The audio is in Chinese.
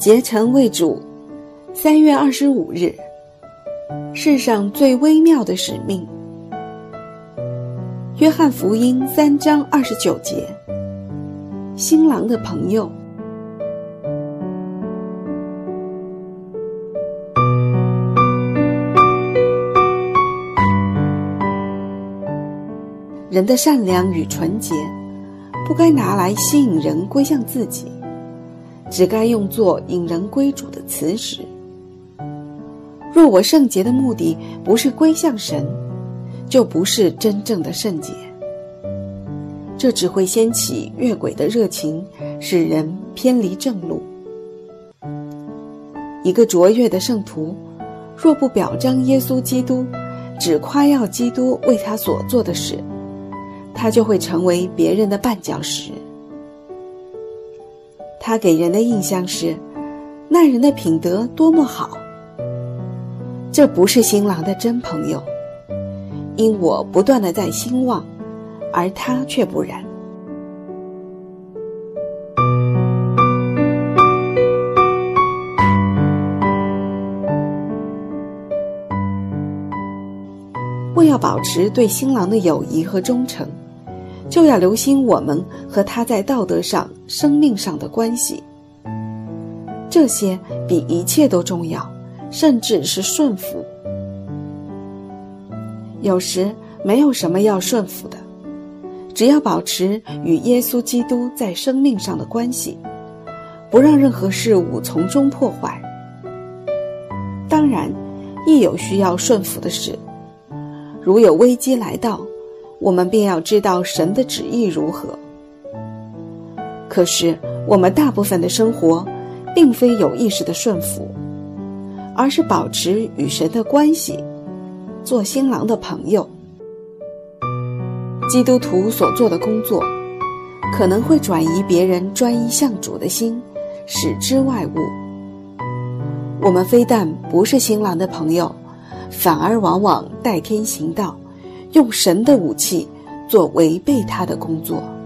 竭诚为主，3月25日，世上最微妙的使命。约翰福音3章29节，新郎的朋友。人的善良与纯洁，不该拿来吸引人归向自己，只该用作引人归主的磁石。若我圣洁的目的不是归向神，就不是真正的圣洁。这只会掀起越轨的热情，使人偏离正路。一个卓越的圣徒，若不表彰耶稣基督，只夸耀基督为他所做的事，他就会成为别人的绊脚石。他给人的印象是，那人的品德多么好。这不是新郎的真朋友，因我不断地在兴旺，而他却不然。为要保持对新郎的友谊和忠诚，就要留心我们和他在道德上、生命上的关系。这些比一切都重要，甚至是顺服。有时没有什么要顺服的，只要保持与耶稣基督在生命上的关系，不让任何事物从中破坏。当然，亦有需要顺服的事。如有危机来到，我们便要知道神的旨意如何。可是我们大部分的生活并非有意识的顺服，而是保持与神的关系，做新郎的朋友。基督徒所做的工作可能会转移别人专一向主的心，使之外物。我们非但不是新郎的朋友，反而往往代天行道，用神的武器做违背他的工作。